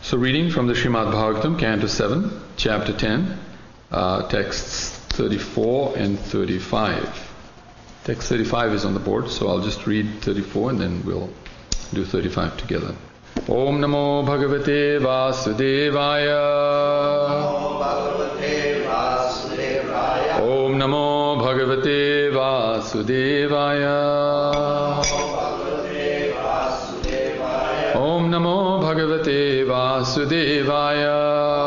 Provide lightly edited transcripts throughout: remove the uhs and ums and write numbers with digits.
So reading from the Srimad Bhagavatam, Canto 7, Chapter 10, texts 34 and 35. Text 35 is on the board, so I'll just read 34 and then we'll do 35 together. Om Namo Bhagavate Vasudevaya. Om Namo Bhagavate Vasudevaya. Om Namo Bhagavate Vasudevaya.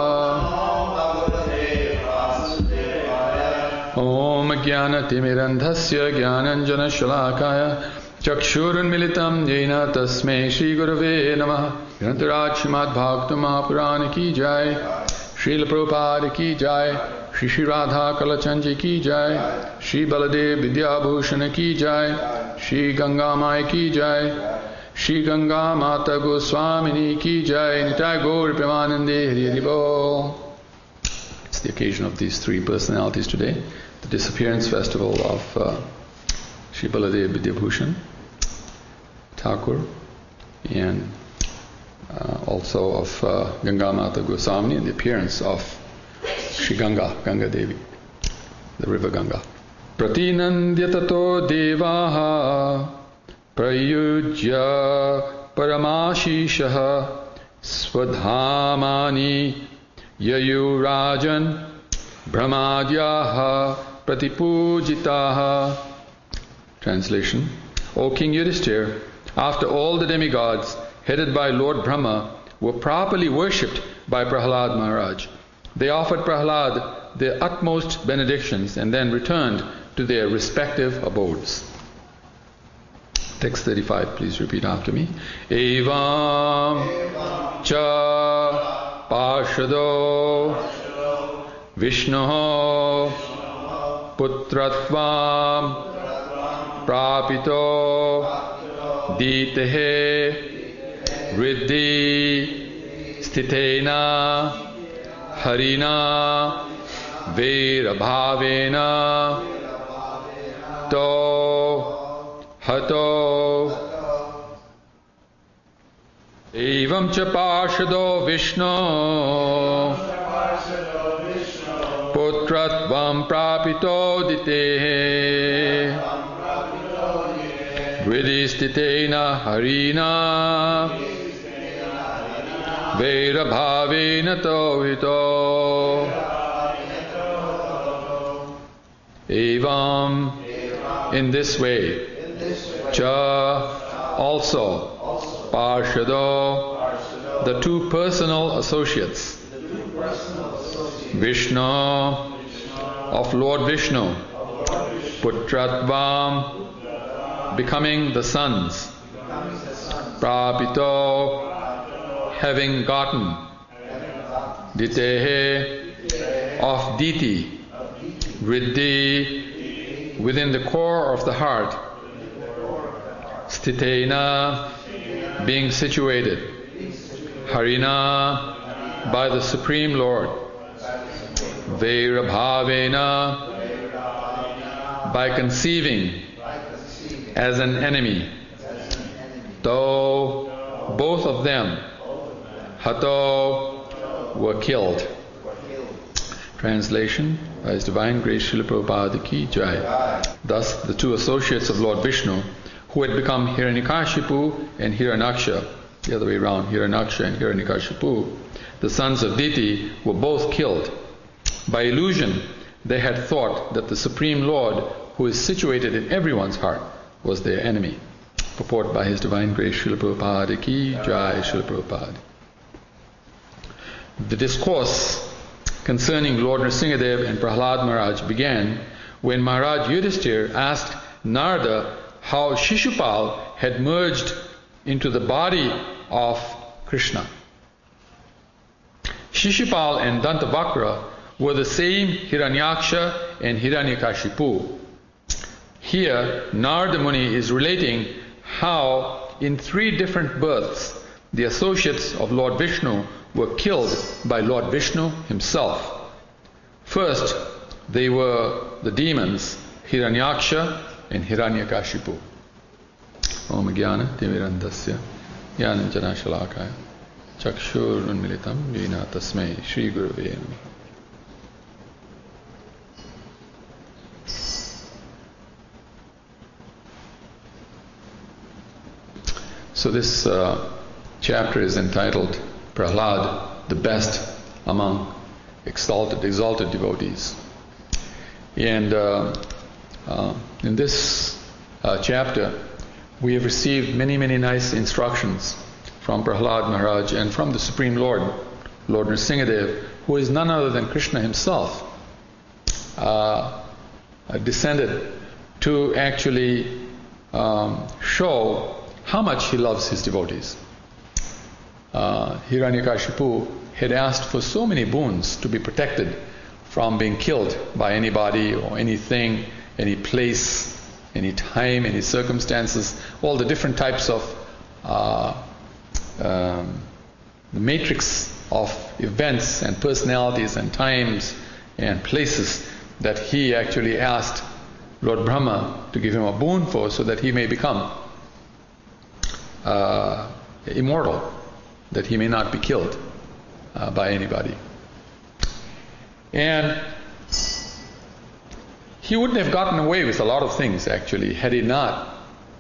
Om Jnanatimirandhasya Jnananjana Shalakaya Chakshurunmilitam Jena Tasmai Shri Gurave Namaha. Grantaraj Srimad Bhagavatam Mahapurana Ki Jai, Srila Prabhupada Ki Jai, Shri Radha Kalachanji Ki Jai, Shri Baladev Vidyabhushana Ki Jai, Shri Ganga Mai Ki Jai, Shri Ganga Mata Goswamini Ki Jai, Nitai Gaur Premanande Hari Hari Bol. It's the occasion of these three personalities today. The disappearance festival of Shri Baladev Vidyabhushan Thakur, and also of Ganga Mata Goswami, and the appearance of Shri Ganga Devi, the river Ganga. Pratinandya tato devaha prayujya paramashishaha swadhamani yayurajan brahmadyaha pratipujitaha. Translation. O King Yudhishthir, after all the demigods headed by Lord Brahma were properly worshipped by Prahlad Maharaj, they offered Prahlad their utmost benedictions and then returned to their respective abodes. Text 35, please repeat after me. Evam cha parshado Vishnu putratvam prapito ditehe riddhi stitena harina verabhavena to hato. Evam cha parshado Vishnu putratvam prapito ditehe Vidistitena harina Verabhavena tohito. Evam, in this way. Cha, also. Parshado, the two personal associates. Vishnu, of Lord Vishnu. Putratvam, becoming the sons. Prapito, having gotten. Ditehe, of Diti. Riddhi, within the core of the heart. Stitena, being situated. Harina, by the Supreme Lord. Vairabhavena, by conceiving as an enemy. Though both of them, hato, were killed. Translation by His Divine Grace Srila Prabhupada Ki Jai. Thus the two associates of Lord Vishnu, who had become Hiranyakashipu and Hiranyaksha, the other way around, Hiranyaksha and Hiranyakashipu, the sons of Diti, were both killed. By illusion, they had thought that the Supreme Lord, who is situated in everyone's heart, was their enemy. Purport by His Divine Grace Srila Prabhupada Ki Jai, Srila Prabhupada. The discourse concerning Lord Nrsingadev and Prahlad Maharaj began when Maharaj Yudhishthir asked Narada how Shishupal had merged into the body of Krishna. Shishupal and Dantavakra were the same Hiranyaksha and Hiranyakashipu. Here, Narada Muni is relating how in three different births the associates of Lord Vishnu were killed by Lord Vishnu himself. First, they were the demons Hiranyaksha and Hiranyakashipu. Om Jnana Timirandhasya Jnananjana Shalakaya Chakshurunmilitam Yena Tasmai Shri Gurave Namaha. So this chapter is entitled Prahlad, the best among exalted devotees. And in this chapter, we have received many, many nice instructions from Prahlad Maharaj and from the Supreme Lord, Lord Nrsingadev, who is none other than Krishna himself, descended to actually show how much he loves his devotees. Hiranyakashipu had asked for so many boons to be protected from being killed by anybody or anything, any place, any time, any circumstances, all the different types of the matrix of events and personalities and times and places that he actually asked Lord Brahma to give him a boon for, so that he may become immortal, that he may not be killed by anybody. And he wouldn't have gotten away with a lot of things, actually, had he not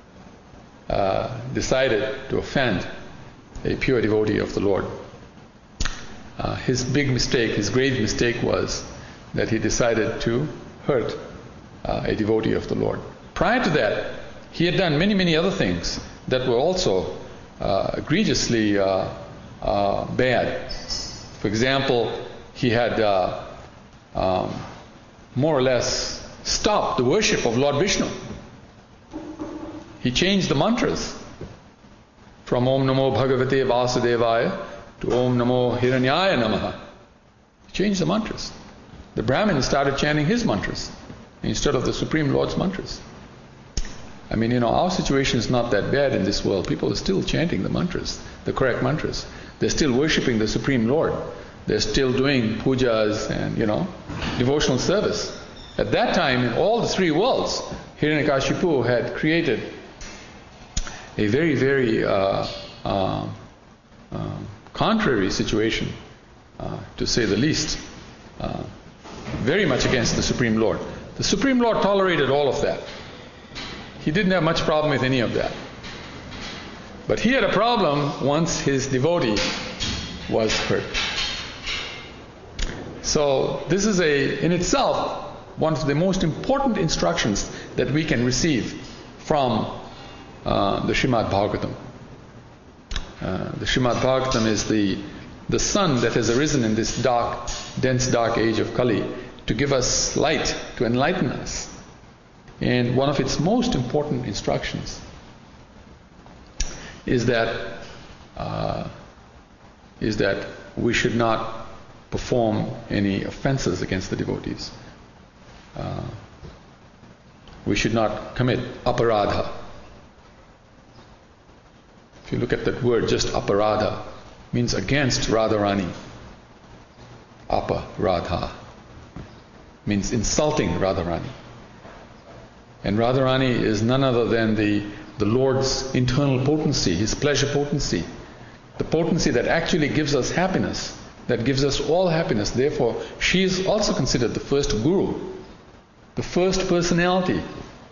decided to offend a pure devotee of the Lord. His big mistake, his grave mistake, was that he decided to hurt a devotee of the Lord. Prior to that, he had done many, many other things that were also egregiously bad. For example, he had more or less stopped the worship of Lord Vishnu. He changed the mantras from Om Namo Bhagavate Vasudevaya to Om Namo Hiranyaya Namaha. He changed the mantras. The Brahmins started chanting his mantras instead of the Supreme Lord's mantras. I mean, our situation is not that bad in this world. People are still chanting the mantras, the correct mantras. They're still worshipping the Supreme Lord. They're still doing pujas and, devotional service. At that time, in all the three worlds, Hiranyakashipu had created a very, very contrary situation, to say the least, very much against the Supreme Lord. The Supreme Lord tolerated all of that. He didn't have much problem with any of that. But he had a problem once his devotee was hurt. So this is in itself one of the most important instructions that we can receive from the Srimad Bhagavatam. The Srimad Bhagavatam is the sun that has arisen in this dense dark age of Kali to give us light, to enlighten us. And one of its most important instructions is that we should not perform any offenses against the devotees. We should not commit aparadha. If you look at that word, just aparadha means against Radharani. Aparadha means insulting Radharani. And Radharani is none other than the Lord's internal potency, His pleasure potency. The potency that actually gives us happiness, that gives us all happiness. Therefore, she is also considered the first guru, the first personality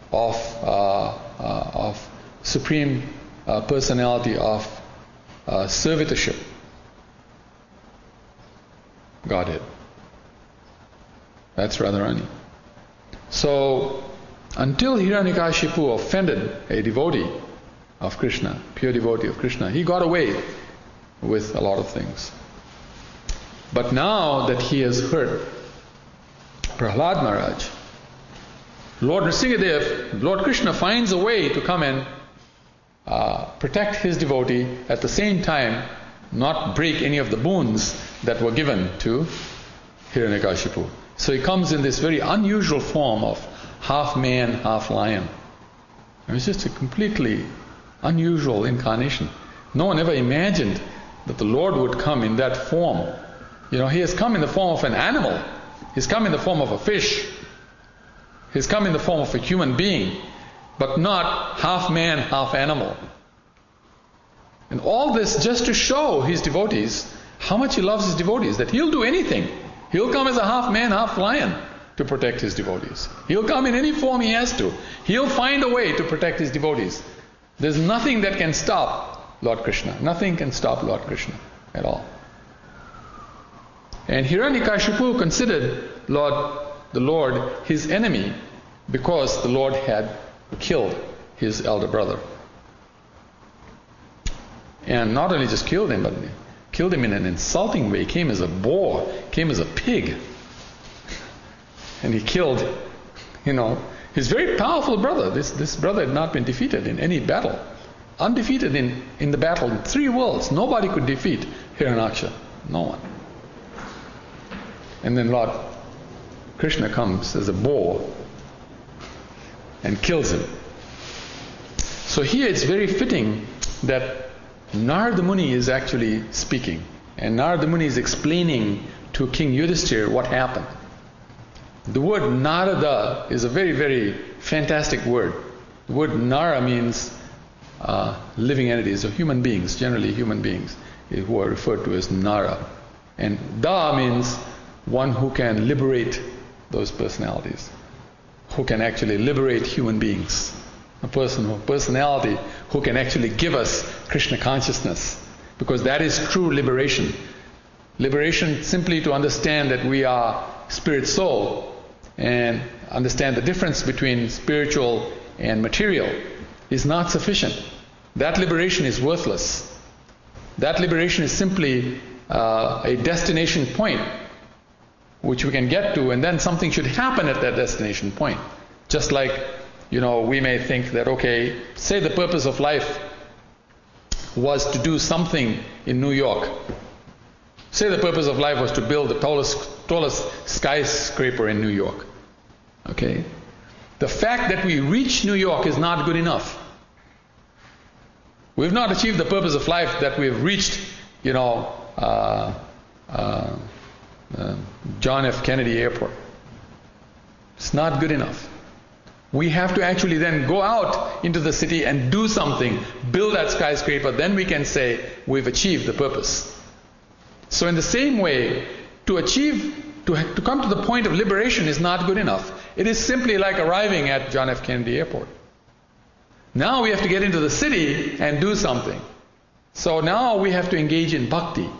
of supreme personality of servitorship, Godhead. That's Radharani. So, until Hiranyakashipu offended a devotee of Krishna, pure devotee of Krishna, he got away with a lot of things. But now that he has hurt Prahlad Maharaj, Lord Nrsingadev, Lord Krishna finds a way to come and protect his devotee, at the same time not break any of the boons that were given to Hiranyakashipu. So he comes in this very unusual form of half man, half lion. It's just a completely unusual incarnation. No one ever imagined that the Lord would come in that form. He has come in the form of an animal. He's come in the form of a fish. He's come in the form of a human being, but not half man, half animal. And all this just to show his devotees how much he loves his devotees, that he'll do anything. He'll come as a half man, half lion to protect his devotees. He'll come in any form he has to. He'll find a way to protect his devotees. There's nothing that can stop Lord Krishna. Nothing can stop Lord Krishna at all. And Hiranyakashipu considered the Lord his enemy because the Lord had killed his elder brother. And not only just killed him, but killed him in an insulting way. He came as a boar, came as a pig. And he killed, his very powerful brother. This brother had not been defeated in any battle. Undefeated in the battle in 3 worlds. Nobody could defeat Hiranyaksha. No one. And then Lord Krishna comes as a boar and kills him. So here it's very fitting that Narada Muni is actually speaking. And Narada Muni is explaining to King Yudhishthira what happened. The word Narada is a very, very fantastic word. The word Nara means living entities, or human beings, generally human beings, who are referred to as Nara. And Da means one who can liberate those personalities, who can actually liberate human beings. A personality who can actually give us Krishna consciousness, because that is true liberation. Liberation simply to understand that we are spirit soul and understand the difference between spiritual and material is not sufficient. That liberation is worthless. That liberation is simply a destination point which we can get to, and then something should happen at that destination point. Just like, we may think that, okay, say the purpose of life was to do something in New York. Say the purpose of life was to build the tallest skyscraper in New York. Okay? The fact that we reach New York is not good enough. We've not achieved the purpose of life that we've reached, John F. Kennedy Airport. It's not good enough. We have to actually then go out into the city and do something, build that skyscraper, then we can say we've achieved the purpose. So in the same way, to come to the point of liberation is not good enough. It is simply like arriving at John F. Kennedy Airport. Now we have to get into the city and do something. So now we have to engage in bhakti.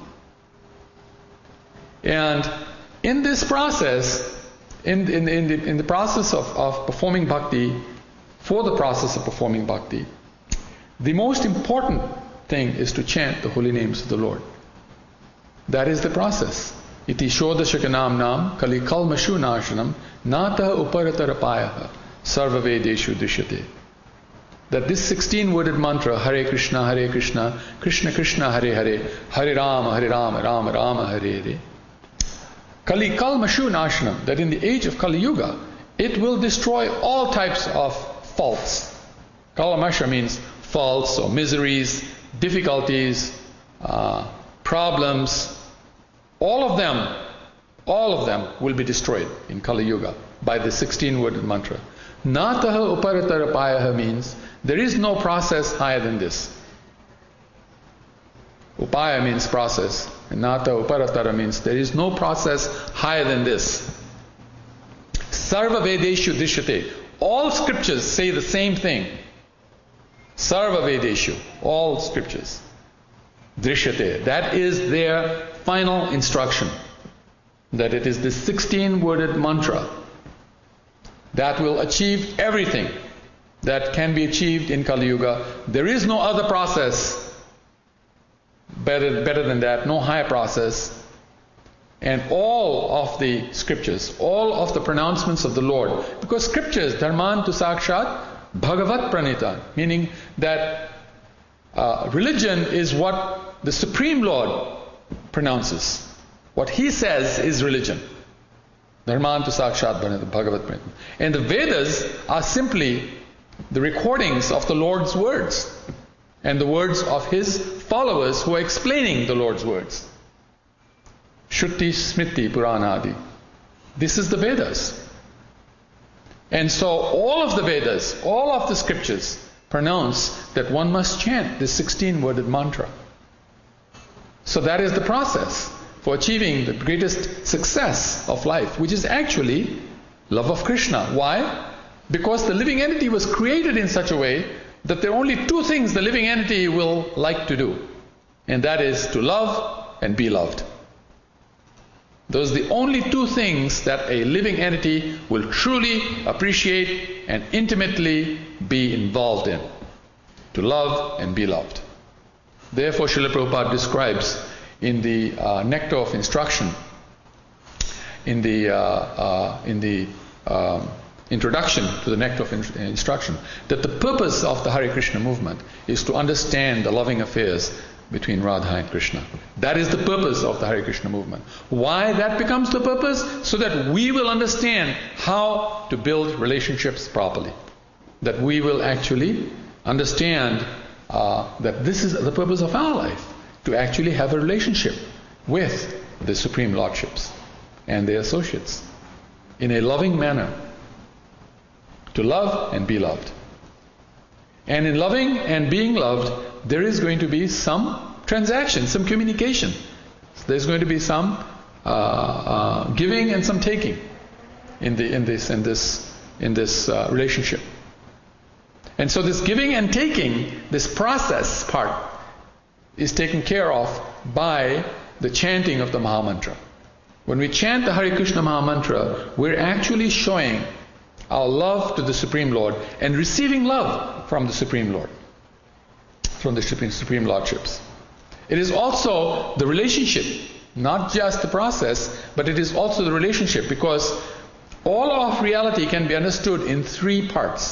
And in this process, in the process of performing bhakti, for the process of performing bhakti, the most important thing is to chant the holy names of the Lord. That is the process. Iti shodashakanam nam kali kalmashu nashanam nata uparatarapaya sarva vedeshu drishyate. That this 16-worded mantra, Hare Krishna, Krishna Krishna, Hare Hare, Hare Rama, Rama Rama, Hare Hare. Kali kalmashu nashanam, that in the age of Kali Yuga, it will destroy all types of faults. Kalamasha means faults or miseries, difficulties, problems. All of them will be destroyed in Kali Yuga by the 16-worded mantra. Nataha uparatarapaya means there is no process higher than this. Upaya means process, and Nata uparatara means there is no process higher than this. Sarva Vedeshu Drishyate. All scriptures say the same thing. Sarva Vedeshu. All scriptures. Drishyate. That is their final instruction. That it is the 16-worded mantra that will achieve everything that can be achieved in Kali Yuga. There is no other process better than that, no higher process. And all of the scriptures, all of the pronouncements of the Lord, because scriptures, dharman tu sakshat bhagavat pranita, meaning that religion is what the Supreme Lord pronounces. What He says is religion. Dharman tu sakshat bhagavat pranita. And the Vedas are simply the recordings of the Lord's words and the words of His followers who are explaining the Lord's words. Shruti, Smriti, Puranadi. This is the Vedas. And so all of the Vedas, all of the scriptures pronounce that one must chant this 16-worded mantra. So that is the process for achieving the greatest success of life, which is actually love of Krishna. Why? Because the living entity was created in such a way that there are only two things the living entity will like to do, and that is to love and be loved. Those are the only two things that a living entity will truly appreciate and intimately be involved in. To love and be loved. Therefore, Srila Prabhupada describes in the Nectar of Instruction, in the introduction to the Nectar of Instruction, that the purpose of the Hare Krishna movement is to understand the loving affairs between Radha and Krishna. That is the purpose of the Hare Krishna movement. Why that becomes the purpose? So that we will understand how to build relationships properly. That we will actually understand that this is the purpose of our life. To actually have a relationship with the Supreme Lordships and their associates in a loving manner. To love and be loved. And in loving and being loved, there is going to be some transaction, some communication. There's going to be some giving and some taking in this relationship. And so this giving and taking, this process part, is taken care of by the chanting of the Mahamantra. When we chant the Hare Krishna Mahamantra, we're actually showing our love to the Supreme Lord and receiving love from the Supreme Lord, from the Supreme Lordships. It is also the relationship, not just the process, but it is also the relationship, because all of reality can be understood in three parts.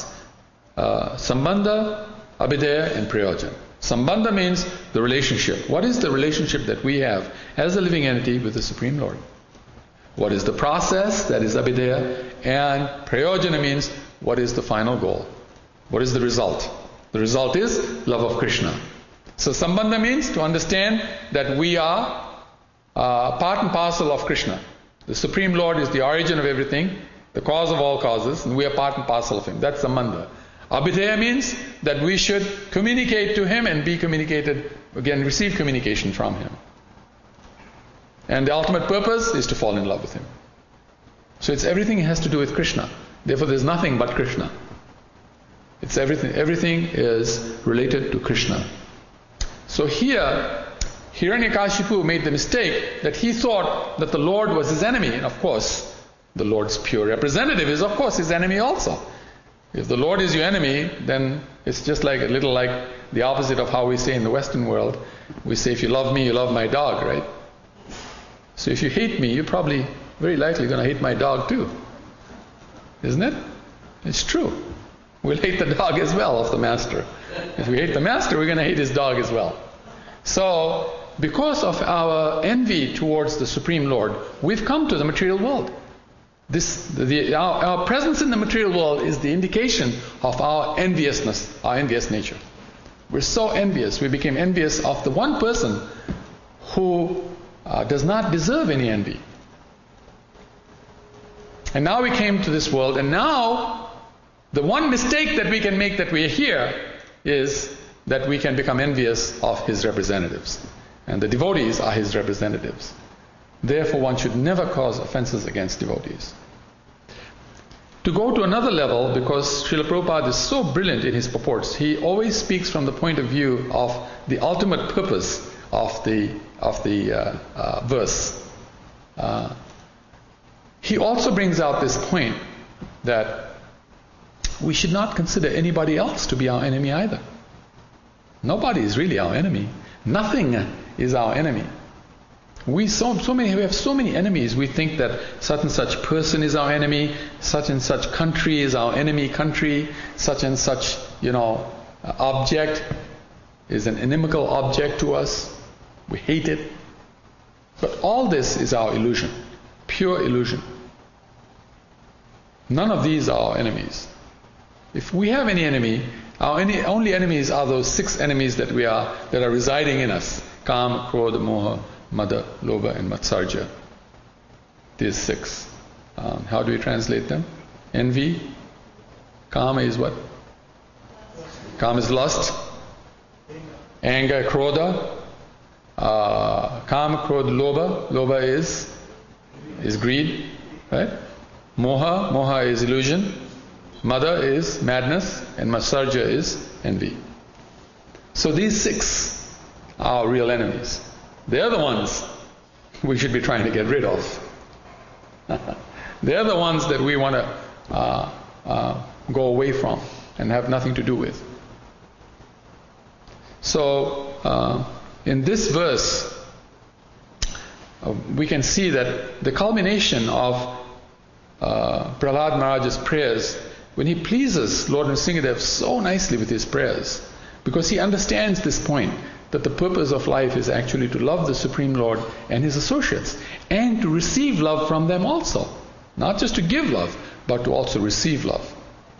Sambandha, Abhidheya and Prayojan. Sambandha means the relationship. What is the relationship that we have as a living entity with the Supreme Lord? What is the process? That is Abhidheya. And Prayojana means what is the final goal? What is the result? The result is love of Krishna. So Sambandha means to understand that we are part and parcel of Krishna. The Supreme Lord is the origin of everything, the cause of all causes, and we are part and parcel of Him. That's Sambandha. Abhidheya means that we should communicate to Him and be communicated, again receive communication from Him. And the ultimate purpose is to fall in love with Him. So it's everything has to do with Krishna. Therefore there's nothing but Krishna. It's everything is related to Krishna. So here, Hiranyakashipu made the mistake that he thought that the Lord was his enemy. And of course, the Lord's pure representative is of course his enemy also. If the Lord is your enemy, then it's just like a little like the opposite of how we say in the Western world. We say, if you love me, you love my dog, right? So if you hate me, you're probably very likely going to hate my dog too. Isn't it? It's true. We'll hate the dog as well of the master. If we hate the master, we're going to hate his dog as well. So, because of our envy towards the Supreme Lord, we've come to the material world. Our presence in the material world is the indication of our enviousness, our envious nature. We're so envious. We became envious of the one person who does not deserve any envy. And now we came to this world, and now the one mistake that we can make that we are here is that we can become envious of His representatives. And the devotees are His representatives. Therefore, one should never cause offenses against devotees. To go to another level, because Srila Prabhupada is so brilliant in his purports, he always speaks from the point of view of the ultimate purpose of the verse. He also brings out this point that we should not consider anybody else to be our enemy either. Nobody is really our enemy. Nothing is our enemy. We have so many enemies. We think that such and such person is our enemy, such and such country is our enemy country, such and such, object is an inimical object to us. We hate it. But all this is our illusion, pure illusion. None of these are our enemies. If we have any enemy, our only enemies are those 6 enemies that are residing in us: Kama, Krodha, Moha, Mada, Lobha and Matsarja. These 6. How do we translate them? Envy. Kama is what? Kama is lust. Anger, krodha. Kama, krodha, lobha. Lobha is greed. Right? Moha is illusion. Mada is madness. And Matsarja is envy. So these 6 are our real enemies. They're the ones we should be trying to get rid of. They're the ones that we want to go away from and have nothing to do with. So, in this verse, we can see that the culmination of Prahlad Maharaj's prayers, when he pleases Lord Nrsingadev so nicely with his prayers, because he understands this point, that the purpose of life is actually to love the Supreme Lord and His associates, and to receive love from them also. Not just to give love, but to also receive love.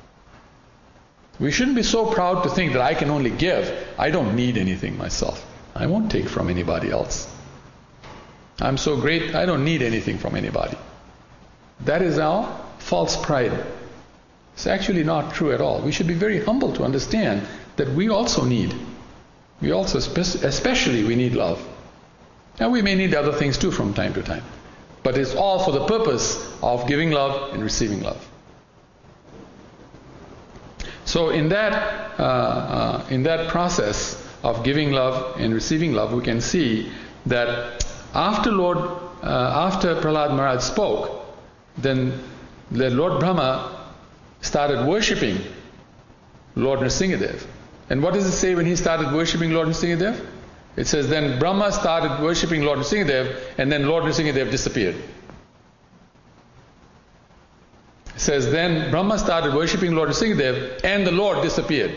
We shouldn't be so proud to think that I can only give. I don't need anything myself. I won't take from anybody else. I'm so great, I don't need anything from anybody. That is our false pride. It's actually not true at all. We should be very humble to understand that we also need. We also, especially we need love. And we may need other things too from time to time. But it's all for the purpose of giving love and receiving love. So in that process of giving love and receiving love, we can see that after Prahlad Maharaj spoke, then the Lord Brahma started worshipping Lord Nrsingadev. And what does it say when he started worshipping Lord Nrsingadev? It says, then Brahma started worshipping Lord Nrsingadev, and then Lord Nrsingadev disappeared. It says, then Brahma started worshipping Lord Nrsingadev, and the Lord disappeared.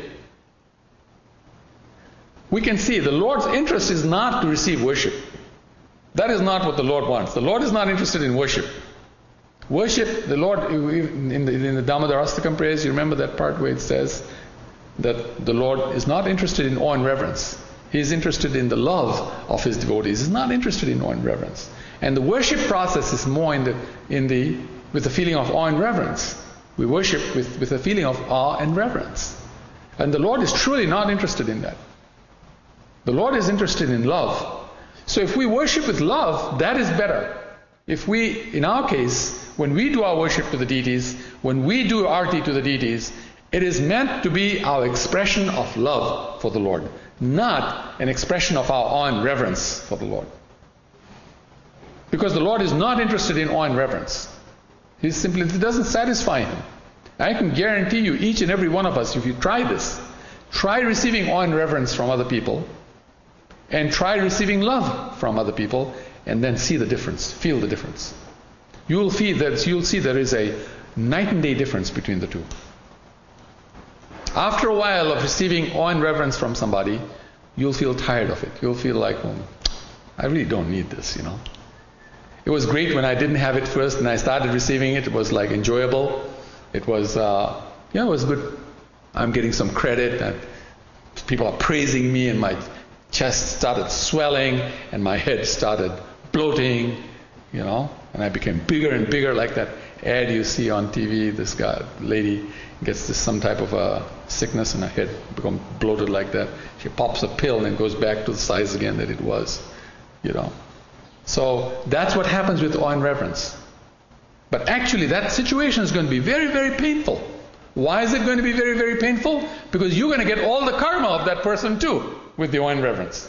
We can see the Lord's interest is not to receive worship. That is not what the Lord wants. The Lord is not interested in worship. Worship, the Lord, in the Damodarastakam prayers, you remember that part where it says that the Lord is not interested in awe and reverence. He is interested in the love of His devotees. He is not interested in awe and reverence. And the worship process is more with the feeling of awe and reverence. We worship with a feeling of awe and reverence. And the Lord is truly not interested in that. The Lord is interested in love. So if we worship with love, that is better. If we, in our case, when we do our worship to the deities, when we do arti to the deities, it is meant to be our expression of love for the Lord, not an expression of our awe and reverence for the Lord. Because the Lord is not interested in awe and reverence. It doesn't satisfy Him. I can guarantee you, each and every one of us, if you try this, try receiving awe and reverence from other people, and try receiving love from other people, and then see the difference, feel the difference. You'll see there is a night and day difference between the two. After a while of receiving awe and reverence from somebody, you'll feel tired of it. You'll feel like, I really don't need this, It was great when I didn't have it first and I started receiving it. It was like enjoyable. It was, it was good. I'm getting some credit and people are praising me and my chest started swelling and my head started bloating, and I became bigger and bigger, like that ad you see on TV. This lady gets some type of a sickness and her head becomes bloated like that. She pops a pill and it goes back to the size again that it was, So that's what happens with awe and reverence. But actually that situation is going to be very, very painful. Why is it going to be very, very painful? Because you're going to get all the karma of that person too with the awe and reverence.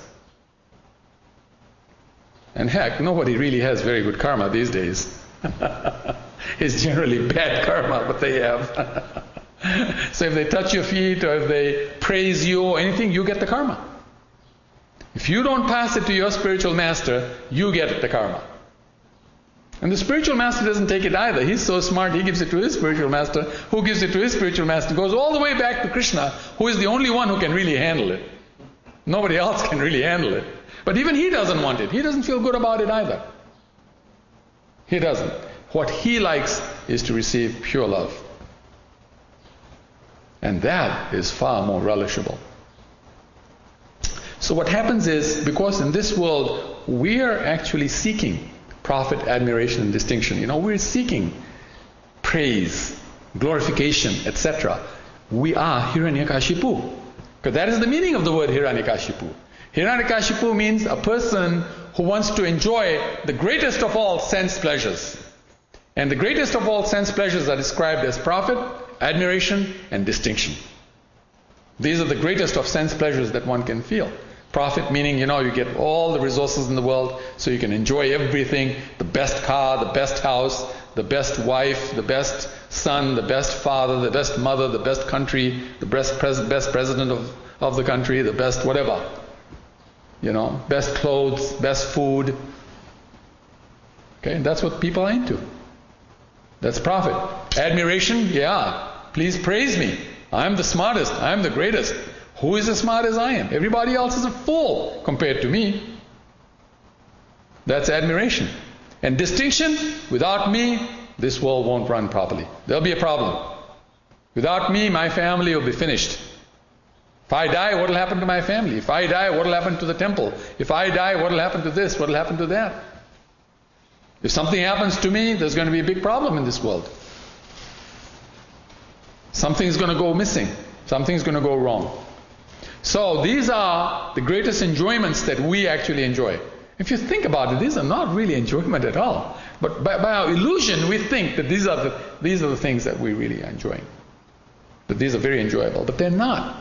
And heck, nobody really has very good karma these days. It's generally bad karma, but they have. So if they touch your feet or if they praise you or anything, you get the karma. If you don't pass it to your spiritual master, you get the karma. And the spiritual master doesn't take it either. He's so smart, he gives it to his spiritual master, who gives it to his spiritual master. It goes all the way back to Krishna, who is the only one who can really handle it. Nobody else can really handle it. But even he doesn't want it. He doesn't feel good about it either. He doesn't. What he likes is to receive pure love. And that is far more relishable. So what happens is, because in this world we are actually seeking profit, admiration and distinction. We're seeking praise, glorification, etc. We are Hiranyakashipu. Because that is the meaning of the word Hiranyakashipu. Hiranyakashipu means a person who wants to enjoy the greatest of all sense pleasures. And the greatest of all sense pleasures are described as profit, admiration, and distinction. These are the greatest of sense pleasures that one can feel. Profit meaning, you get all the resources in the world, so you can enjoy everything, the best car, the best house, the best wife, the best son, the best father, the best mother, the best country, the best president of the country, the best whatever. Best clothes, best food. Okay, and that's what people are into. That's profit. Admiration, please praise me. I'm the smartest, I'm the greatest. Who is as smart as I am? Everybody else is a fool compared to me. That's admiration. And distinction, without me, this world won't run properly. There'll be a problem. Without me, my family will be finished. If I die, what will happen to my family? If I die, what will happen to the temple? If I die, what will happen to this? What will happen to that? If something happens to me, there's going to be a big problem in this world. Something's going to go missing. Something's going to go wrong. So these are the greatest enjoyments that we actually enjoy. If you think about it, these are not really enjoyment at all. But by our illusion, we think that these are the things that we really are enjoying. That these are very enjoyable, but they're not.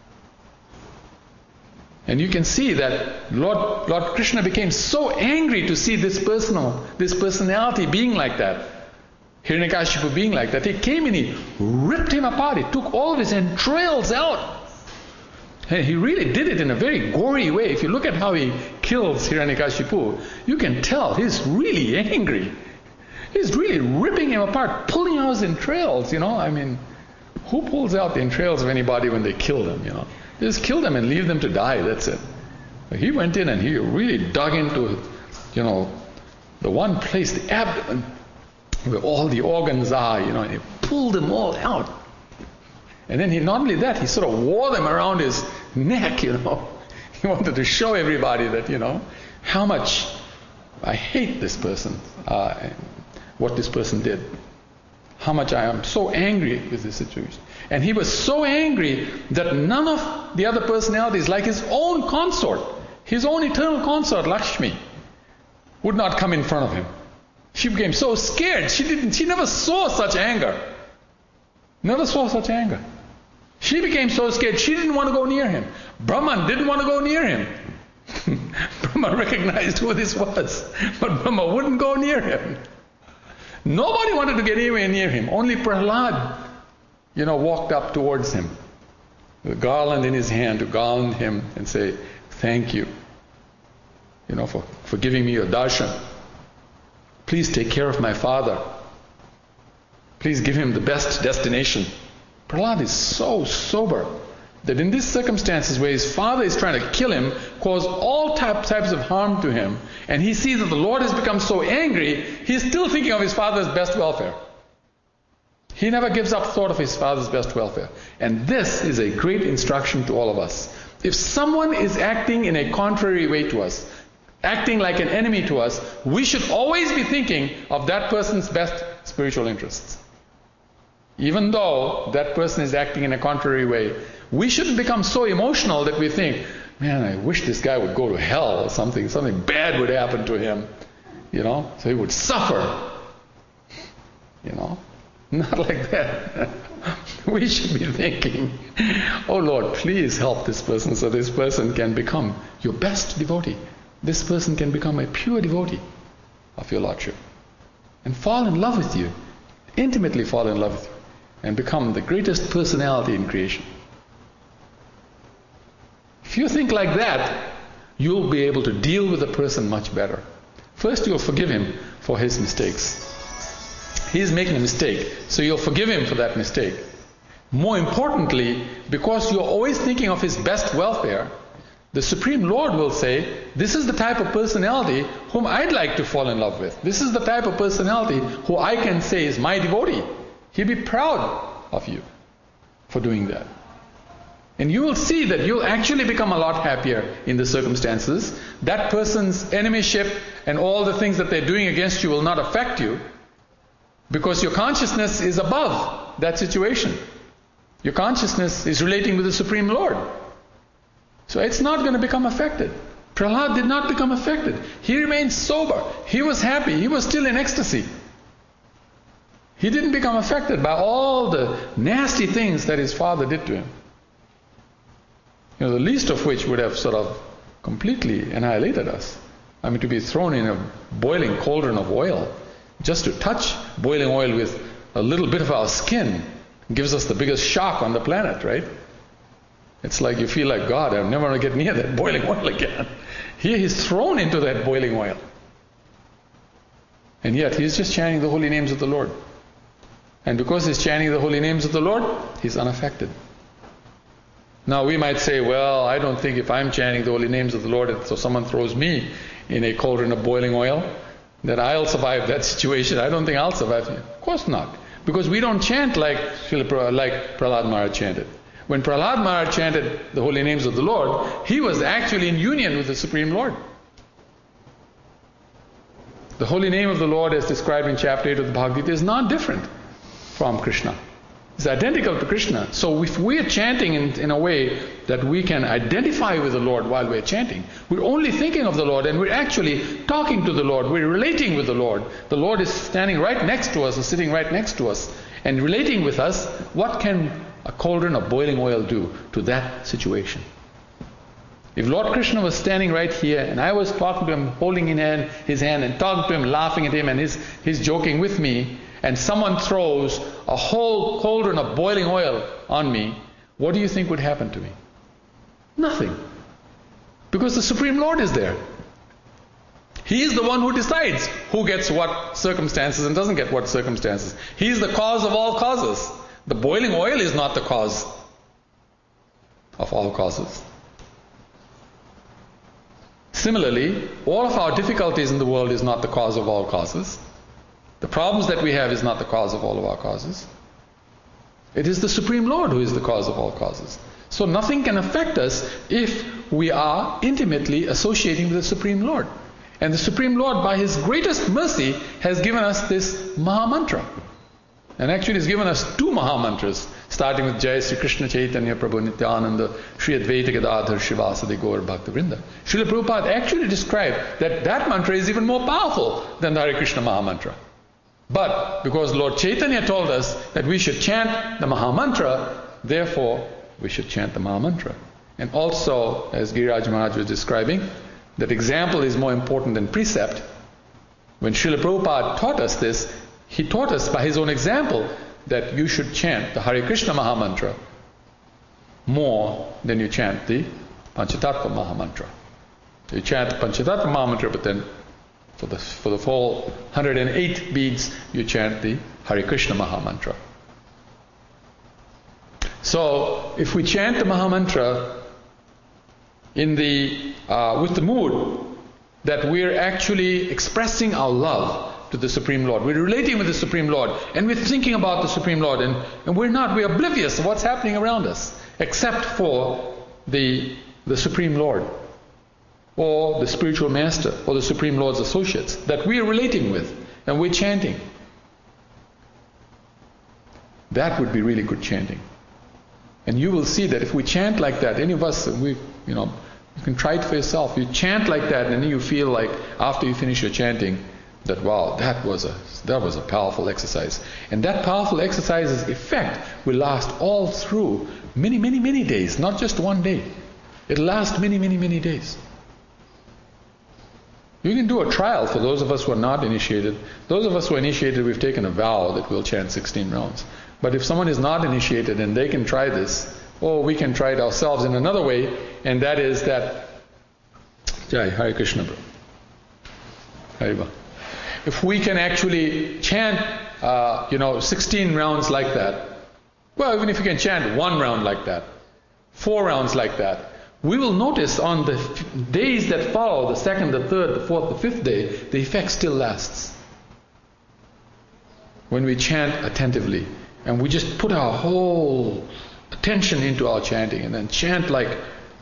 And you can see that Lord Krishna became so angry to see this personality being like that. Hiranyakashipu being like that. He came and he ripped him apart. He took all of his entrails out. And he really did it in a very gory way. If you look at how he kills Hiranyakashipu, you can tell he's really angry. He's really ripping him apart, pulling out his entrails, who pulls out the entrails of anybody when they kill them, They just kill them and leave them to die, that's it. But he went in and he really dug into, the one place, the abdomen, where all the organs are, and he pulled them all out. And then not only that, he sort of wore them around his neck, He wanted to show everybody that, how much I hate this person, what this person did. How much I am so angry with this situation. And he was so angry that none of the other personalities, like his own consort, his own eternal consort, Lakshmi, would not come in front of him. She became so scared. She never saw such anger. Never saw such anger. She became so scared, she didn't want to go near him. Brahman didn't want to go near him. Brahma recognized who this was, but Brahma wouldn't go near him. Nobody wanted to get anywhere near him. Only Prahlad, walked up towards him, with a garland in his hand to garland him and say, thank you, for giving me your darshan. Please take care of my father. Please give him the best destination. Prahlad is so sober that in these circumstances where his father is trying to kill him, cause all types of harm to him, and he sees that the Lord has become so angry, he's still thinking of his father's best welfare. He never gives up thought of his father's best welfare. And this is a great instruction to all of us. If someone is acting in a contrary way to us, acting like an enemy to us, we should always be thinking of that person's best spiritual interests. Even though that person is acting in a contrary way, we shouldn't become so emotional that we think, man, I wish this guy would go to hell or something bad would happen to him, so he would suffer. Not like that. We should be thinking, oh Lord, please help this person so this person can become your best devotee. This person can become a pure devotee of your Lordship and fall in love with you, intimately fall in love with you, and become the greatest personality in creation. If you think like that, you'll be able to deal with the person much better. First, you'll forgive him for his mistakes. He's making a mistake, so you'll forgive him for that mistake. More importantly, because you're always thinking of his best welfare, the Supreme Lord will say, this is the type of personality whom I'd like to fall in love with. This is the type of personality who I can say is my devotee. He'll be proud of you for doing that. And you will see that you'll actually become a lot happier in the circumstances. That person's enemyship and all the things that they're doing against you will not affect you, because your consciousness is above that situation. Your consciousness is relating with the Supreme Lord. So it's not going to become affected. Prahlad did not become affected. He remained sober. He was happy. He was still in ecstasy. He didn't become affected by all the nasty things that his father did to him. The least of which would have sort of completely annihilated us. I mean, to be thrown in a boiling cauldron of oil, just to touch boiling oil with a little bit of our skin gives us the biggest shock on the planet, right? It's like you feel like, God, I'm never going to get near that boiling oil again. Here he's thrown into that boiling oil. And yet he's just chanting the holy names of the Lord. And because he's chanting the holy names of the Lord, he's unaffected. Now we might say, well, I don't think if I'm chanting the holy names of the Lord, and so someone throws me in a cauldron of boiling oil, that I'll survive that situation. I don't think I'll survive it. Of course not. Because we don't chant like Prahlad Maharaj chanted. When Prahlad Maharaj chanted the holy names of the Lord, he was actually in union with the Supreme Lord. The holy name of the Lord, as described in chapter 8 of the Bhagavad Gita, is not different from Krishna. It's identical to Krishna. So if we're chanting in a way that we can identify with the Lord while we're chanting, we're only thinking of the Lord and we're actually talking to the Lord. We're relating with the Lord. The Lord is standing right next to us or sitting right next to us and relating with us. What can a cauldron of boiling oil do to that situation? If Lord Krishna was standing right here and I was talking to him, holding his hand and talking to him, laughing at him, and he's joking with me, and someone throws a whole cauldron of boiling oil on me, what do you think would happen to me? Nothing. Because the Supreme Lord is there. He is the one who decides who gets what circumstances and doesn't get what circumstances. He is the cause of all causes. The boiling oil is not the cause of all causes. Similarly, all of our difficulties in the world is not the cause of all causes. The problems that we have is not the cause of all of our causes. It is the Supreme Lord who is the cause of all causes. So nothing can affect us if we are intimately associating with the Supreme Lord. And the Supreme Lord, by His greatest mercy, has given us this Maha Mantra. And actually He's given us two Maha Mantras, starting with Jai Sri Krishna Chaitanya Prabhu Nityananda Sri Advaita Gadadhar Shivasadi Gaur Bhakta Vrinda. Srila Prabhupada actually described that mantra is even more powerful than the Hare Krishna Maha Mantra. But because Lord Chaitanya told us that we should chant the Maha Mantra, therefore we should chant the Maha Mantra. And also, as Giriraj Maharaj was describing, that example is more important than precept. When Srila Prabhupada taught us this, he taught us by his own example that you should chant the Hare Krishna Maha Mantra more than you chant the Panchatattva Maha Mantra. You chant the Panchatattva Maha Mantra, but then for the full 108 beads, you chant the Hare Krishna Maha Mantra. So, if we chant the Maha Mantra with the mood that we're actually expressing our love to the Supreme Lord, we're relating with the Supreme Lord, and we're thinking about the Supreme Lord, and we're oblivious of what's happening around us, except for the Supreme Lord, or the spiritual master, or the Supreme Lord's associates that we are relating with, and we're chanting. That would be really good chanting. And you will see that if we chant like that, any of us, you can try it for yourself. You chant like that, and then you feel like after you finish your chanting, that wow, that was a powerful exercise. And that powerful exercise's effect will last all through many, many, many days, not just one day. It'll last many, many, many days. You can do a trial for those of us who are not initiated. Those of us who are initiated, we've taken a vow that we'll chant 16 rounds. But if someone is not initiated and they can try this, or we can try it ourselves in another way, and that is that Jai Hare Krishna Bro. Hariba. If we can actually chant 16 rounds like that, well, even if you can chant 1 round like that, 4 rounds like that, we will notice on the days that follow, the second, the third, the fourth, the fifth day, the effect still lasts. When we chant attentively, and we just put our whole attention into our chanting, and then chant like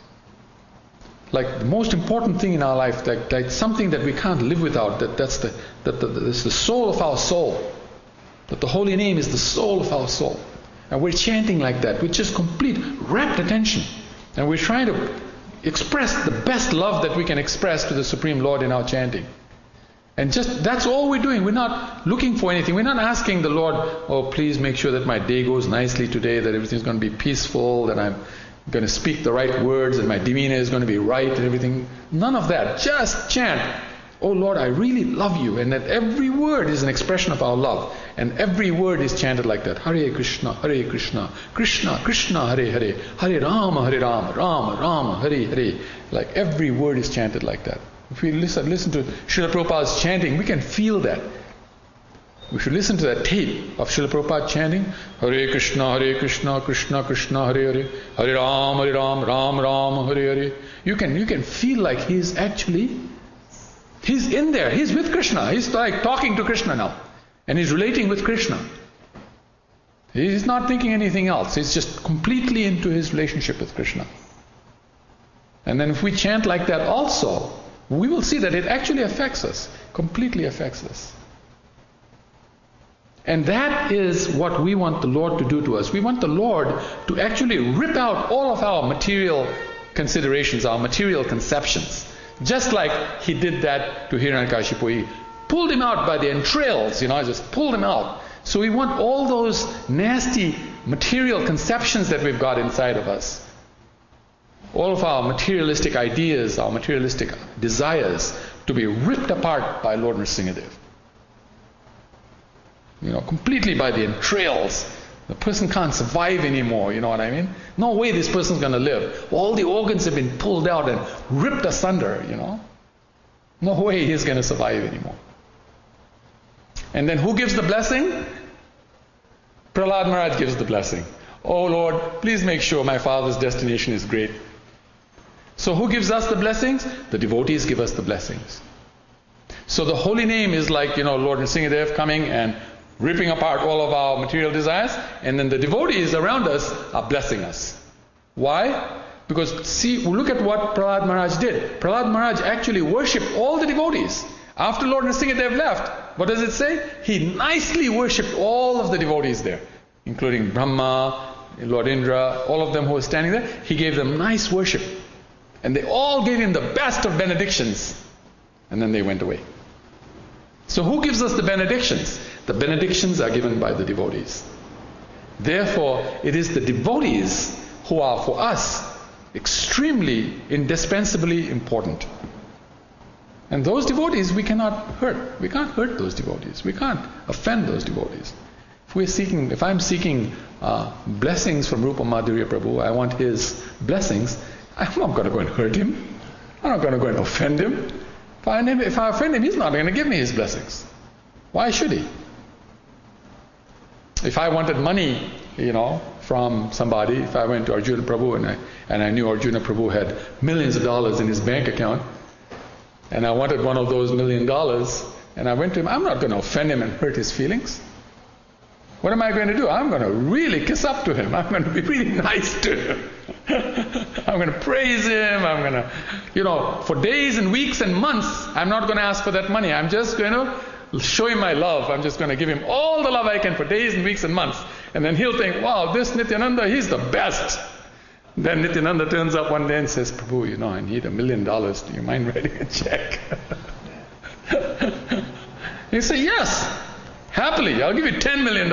the most important thing in our life, like something that we can't live without, that's the soul of our soul. That the holy name is the soul of our soul. And we're chanting like that with just complete rapt attention. And we're trying to express the best love that we can express to the Supreme Lord in our chanting. And just that's all we're doing. We're not looking for anything. We're not asking the Lord, oh, please make sure that my day goes nicely today, that everything's going to be peaceful, that I'm going to speak the right words, and my demeanor is going to be right and everything. None of that. Just chant, oh Lord, I really love you. And that every word is an expression of our love. And every word is chanted like that. Hare Krishna, Krishna Krishna, Hare Hare, Hare Rama, Rama Rama, Hare Hare. Like every word is chanted like that. If we listen to Srila Prabhupada's chanting, we can feel that. We should listen to that tape of Srila Prabhupada chanting, Hare Krishna, Krishna Krishna, Hare Hare, Hare Ram, Ram Ram, Hare Hare. You can feel like he's in there. He's with Krishna. He's like talking to Krishna now. And he's relating with Krishna. He's not thinking anything else. He's just completely into his relationship with Krishna. And then if we chant like that also, we will see that it actually affects us. Completely affects us. And that is what we want the Lord to do to us. We want the Lord to actually rip out all of our material considerations, our material conceptions. Just like he did that to Hiranyakashipu. He pulled him out by the entrails, just pulled him out. So we want all those nasty material conceptions that we've got inside of us. All of our materialistic ideas, our materialistic desires to be ripped apart by Lord Nrsingadev. Completely by the entrails. The person can't survive anymore, you know what I mean? No way this person's going to live. All the organs have been pulled out and ripped asunder, No way he's going to survive anymore. And then who gives the blessing? Prahlad Maharaj gives the blessing. Oh Lord, please make sure my father's destination is great. So who gives us the blessings? The devotees give us the blessings. So the holy name is like, Lord Nrsingadev coming and ripping apart all of our material desires, and then the devotees around us are blessing us. Why? Because look at what Prahlad Maharaj did. Prahlad Maharaj actually worshipped all the devotees. After Lord Nrsingadev left, what does it say? He nicely worshipped all of the devotees there, including Brahma, Lord Indra, all of them who were standing there. He gave them nice worship. And they all gave him the best of benedictions. And then they went away. So who gives us the benedictions? The benedictions are given by the devotees. Therefore, it is the devotees who are for us extremely, indispensably important. And those devotees we cannot hurt. We can't hurt those devotees. We can't offend those devotees. If I'm seeking blessings from Rupa Madhurya Prabhu, I want his blessings, I'm not going to go and hurt him. I'm not going to go and offend him. If I offend him, he's not going to give me his blessings. Why should he? If I wanted money, from somebody, if I went to Arjuna Prabhu and I knew Arjuna Prabhu had millions of dollars in his bank account, and I wanted one of those $1 million, and I went to him, I'm not going to offend him and hurt his feelings. What am I going to do? I'm going to really kiss up to him. I'm going to be really nice to him. I'm going to praise him. I'm going to, for days and weeks and months, I'm not going to ask for that money. I'm just going to show him my love. I'm just going to give him all the love I can for days and weeks and months. And then he'll think, wow, this Nityananda, he's the best. Then Nityananda turns up one day and says, Prabhu, I need $1 million. Do you mind writing a check? You say, yes, happily. I'll give you $10 million.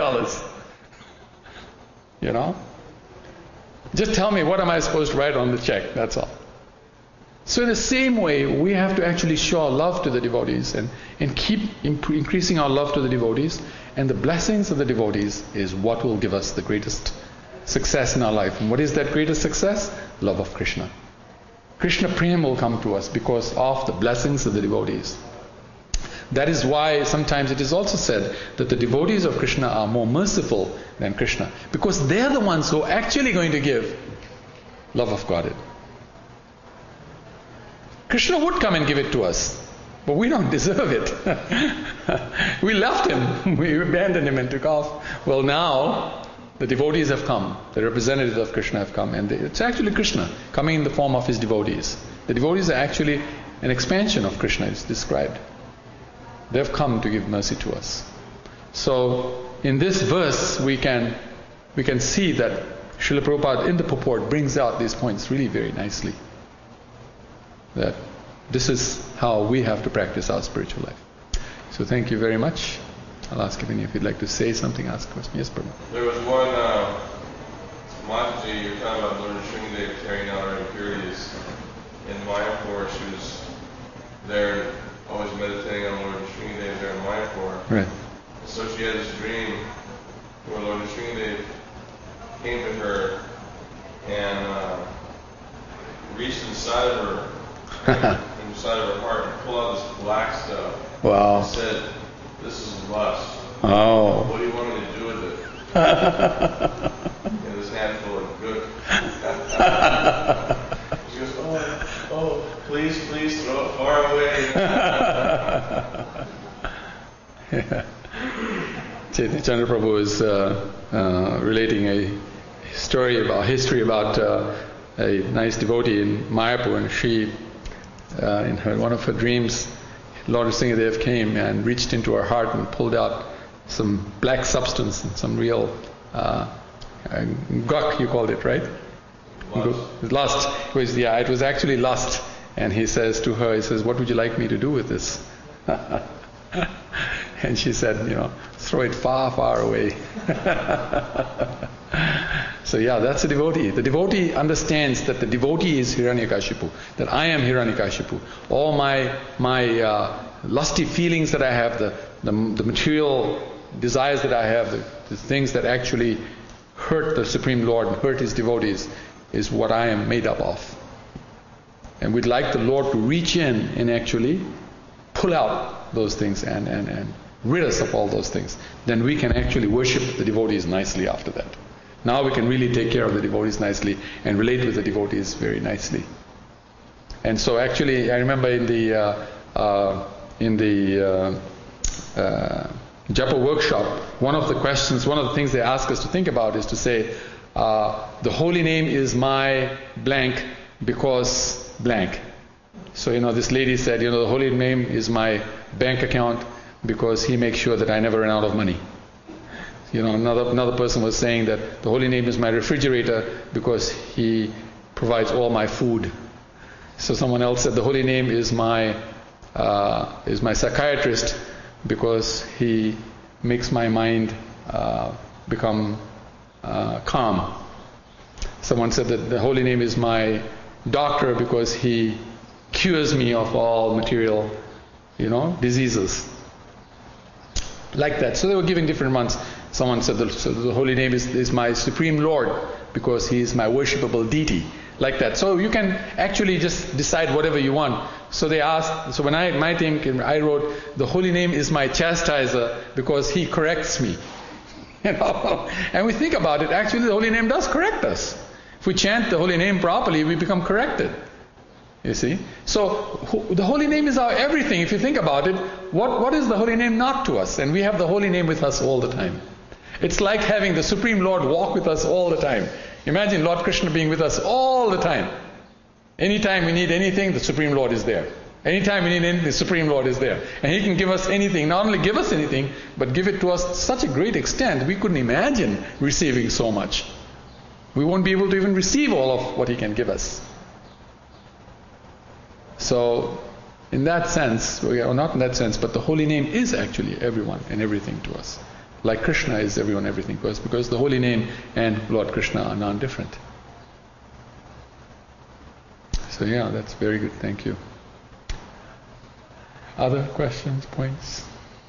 Just tell me, what am I supposed to write on the check? That's all. So in the same way, we have to actually show our love to the devotees and keep increasing our love to the devotees. And the blessings of the devotees is what will give us the greatest success in our life. And what is that greatest success? Love of Krishna. Krishna Prem will come to us because of the blessings of the devotees. That is why sometimes it is also said that the devotees of Krishna are more merciful than Krishna, because they are the ones who are actually going to give love of Godhead. Krishna would come and give it to us, but we don't deserve it. We left him, we abandoned him and took off. Well, now the devotees have come, the representatives of Krishna have come, and it's actually Krishna coming in the form of his devotees. The devotees are actually an expansion of Krishna, it's described. They've come to give mercy to us. So in this verse we can see that Srila Prabhupada in the purport brings out these points really very nicely. that this is how we have to practice our spiritual life. So thank you very much. I'll ask if any of you'd like to say something, ask a question. Yes, Prabhu. There was one Mataji, you're talking about Lord Shringadev carrying out her impurities in Mayapur. She was there always meditating on Lord Shringadev there in Mayapur. Right. So she had this dream where Lord Shringadev came to her and reached inside of her, inside of her heart, and pulled out this black stuff. Wow. And said, "This is lust. Oh. What do you want me to do with it?" And this handful of good. She goes, "Oh, please throw it far away." Chaitanya Chandra Prabhu is relating a history about a nice devotee in Mayapur, and she, in one of her dreams, Lord Sringadev came and reached into her heart and pulled out some black substance, some real guk, you called it, right? Lust. It was actually lust. And he says to her, "What would you like me to do with this?" And she said, "Throw it far, far away." So that's a devotee. The devotee understands that the devotee is Hiranyakashipu, that I am Hiranyakashipu. All my lusty feelings that I have, the material desires that I have, the things that actually hurt the Supreme Lord and hurt His devotees, is what I am made up of. And we'd like the Lord to reach in and actually pull out those things and rid us of all those things. Then we can actually worship the devotees nicely after that. Now we can really take care of the devotees nicely and relate with the devotees very nicely. And so actually, I remember in the Japa workshop, one of the things they ask us to think about is to say, the holy name is my blank because blank. So this lady said, the holy name is my bank account because he makes sure that I never run out of money. Another person was saying that the holy name is my refrigerator because he provides all my food. So someone else said the holy name is my psychiatrist because he makes my mind become calm. Someone said that the holy name is my doctor because he cures me of all material, diseases. Like that. So they were giving different ones. Someone said the holy name is my Supreme Lord because He is my worshipable deity. Like that. So you can actually just decide whatever you want. So they asked, so when I wrote, the holy name is my chastiser because He corrects me. And we think about it, actually the holy name does correct us. If we chant the holy name properly, we become corrected. You see? So the holy name is our everything. If you think about it, what is the holy name not to us? And we have the holy name with us all the time. It's like having the Supreme Lord walk with us all the time. Imagine Lord Krishna being with us all the time. Anytime we need anything, the Supreme Lord is there. Anytime we need anything, the Supreme Lord is there. And He can give us anything. Not only give us anything, but give it to us to such a great extent, we couldn't imagine receiving so much. We won't be able to even receive all of what He can give us. So, in that sense, or not in that sense, but the holy name is actually everyone and everything to us. Like Krishna is everyone, everything to us, because the holy name and Lord Krishna are non-different. So that's very good. Thank you. Other questions, points?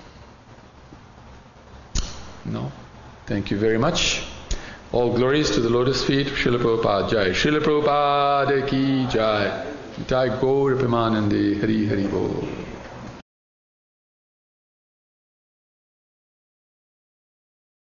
No? Thank you very much. All glories to the lotus feet of Srila Prabhupada Jai. Srila Prabhupada ki Jai. Jai Gaur Premanande. Hari Hari Bol.